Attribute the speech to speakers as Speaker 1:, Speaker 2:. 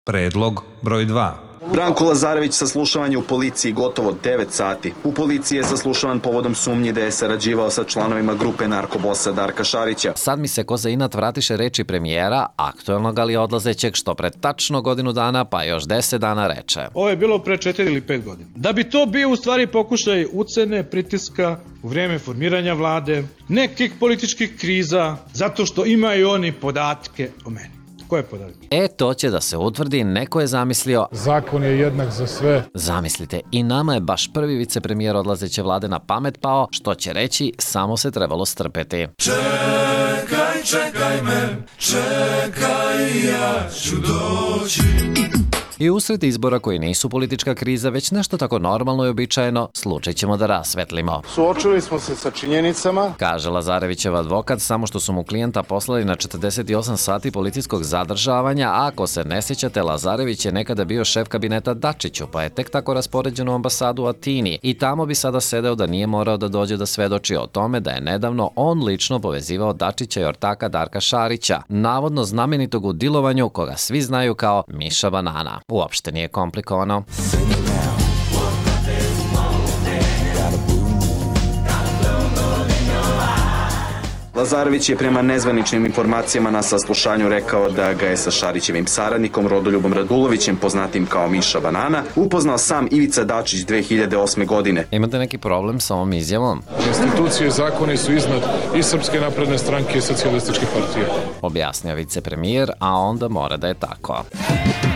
Speaker 1: Predlog broj 2.
Speaker 2: Branko Lazarević saslušavan je u policiji gotovo 9 sati. U policiji je saslušavan povodom sumnji da je sarađivao sa članovima grupe narkobosa Darka Šarića.
Speaker 3: Sad mi se ko za inat vratiše reči premijera, aktuelnog ali odlazećeg, što pred tačno godinu dana pa još 10 dana reče.
Speaker 4: Ovo je bilo pre 4 ili 5 godina. Da bi to bio u stvari pokušaj ucene, pritiska u vrijeme formiranja vlade, nekih političkih kriza, zato što imaju oni podatke o meni. Koje podatke?
Speaker 3: To će da se utvrdi, neko je zamislio.
Speaker 5: Zakon je jednak za sve.
Speaker 3: Zamislite, i nama je baš prvi vicepremijer odlazeće vlade na pamet pao, što će reći, samo se trebalo strpeti.
Speaker 6: Čekaj me, čekaj, ja ću doći.
Speaker 3: I usred izbora koji nisu politička kriza, već nešto tako normalno i običajeno, slučaj ćemo da rasvetlimo.
Speaker 5: Suočili smo se sa činjenicama,
Speaker 3: kaže Lazarevićev advokat, samo što su mu klijenta poslali na 48 sati policijskog zadržavanja, a ako se ne sjećate, Lazarević je nekada bio šef kabineta Dačiću, pa je tek tako raspoređen u ambasadu u Atini i tamo bi sada sedeo da nije morao da dođe da svedoči o tome da je nedavno on lično povezivao Dačića i ortaka Darka Šarića, navodno znamenitog u dilovanju koga svi znaju kao Miša Banana. Uopšte nije komplikovano.
Speaker 2: Lazarević je prema nezvaničnim informacijama na saslušanju rekao da ga je sa Šarićevim saradnikom Rodoljubom Radulovićem, poznatim kao Miša Banana, upoznao sam Ivica Dačić 2008. godine.
Speaker 3: Imate neki problem sa ovom izjavom?
Speaker 5: institucije i zakoni su iznad i Srpske napredne stranke i Socijalističke partije.
Speaker 3: Objasnio vicepremijer, a onda mora da je tako.